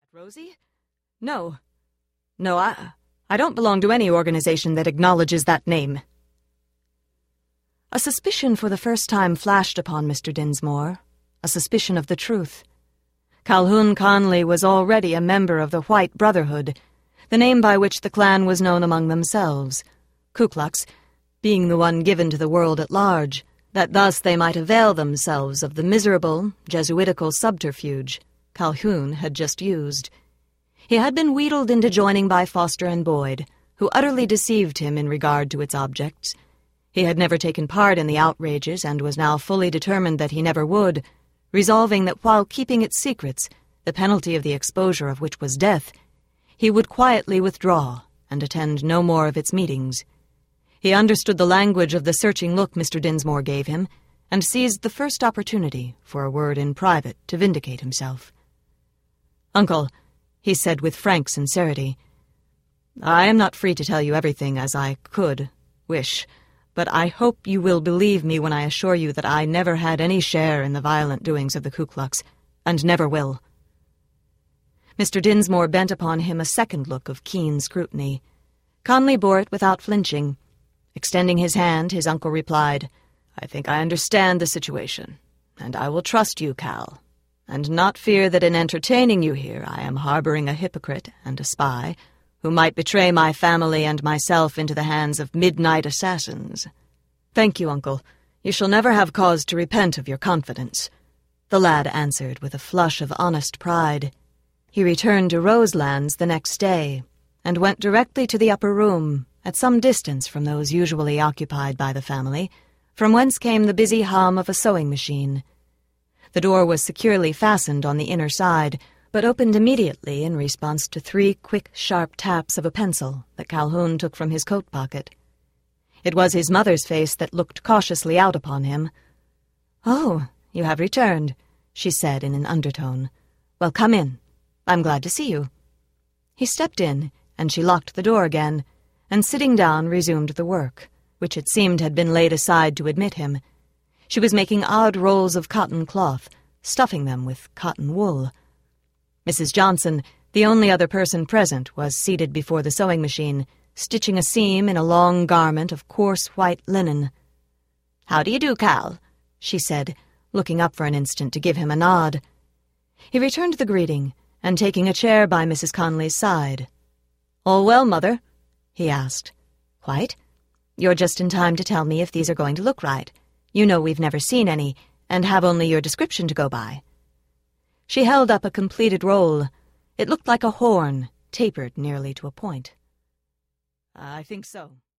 Rosie? No. No, I don't belong to any organization that acknowledges that name. A suspicion for the first time flashed upon Mr. Dinsmore, a suspicion of the truth. Calhoun Conley was already a member of the White Brotherhood, the name by which the clan was known among themselves, Ku Klux being the one given to the world at large, that thus they might avail themselves of the miserable, Jesuitical subterfuge Calhoun had just used. He had been wheedled into joining by Foster and Boyd, who utterly deceived him in regard to its objects. He had never taken part in the outrages and was now fully determined that he never would, resolving that while keeping its secrets, the penalty of the exposure of which was death, he would quietly withdraw and attend no more of its meetings. He understood the language of the searching look Mr. Dinsmore gave him, and seized the first opportunity for a word in private to vindicate himself. "Uncle," he said with frank sincerity, "I am not free to tell you everything as I could wish, but I hope you will believe me when I assure you that I never had any share in the violent doings of the Ku Klux, and never will." Mr. Dinsmore bent upon him a second look of keen scrutiny. Conley bore it without flinching. Extending his hand, his uncle replied, "I think I understand the situation, and I will trust you, Cal, and not fear that in entertaining you here I am harboring a hypocrite and a spy who might betray my family and myself into the hands of midnight assassins." "Thank you, Uncle. You shall never have cause to repent of your confidence," the lad answered with a flush of honest pride. He returned to Roselands the next day, and went directly to the upper room, at some distance from those usually occupied by the family, from whence came the busy hum of a sewing machine. The door was securely fastened on the inner side, but opened immediately in response to 3 quick, sharp taps of a pencil that Calhoun took from his coat pocket. It was his mother's face that looked cautiously out upon him. "Oh, you have returned," she said in an undertone. "Well, come in. I'm glad to see you." He stepped in, and she locked the door again, and sitting down resumed the work, which it seemed had been laid aside to admit him. She was making odd rolls of cotton cloth, stuffing them with cotton wool. Mrs. Johnson, the only other person present, was seated before the sewing machine, stitching a seam in a long garment of coarse white linen. "How do you do, Cal?" she said, looking up for an instant to give him a nod. He returned the greeting, and taking a chair by Mrs. Conley's side. "All well, Mother?" he asked. "Quite. You're just in time to tell me if these are going to look right. You know we've never seen any, and have only your description to go by." She held up a completed roll. It looked like a horn, tapered nearly to a point. "I think so."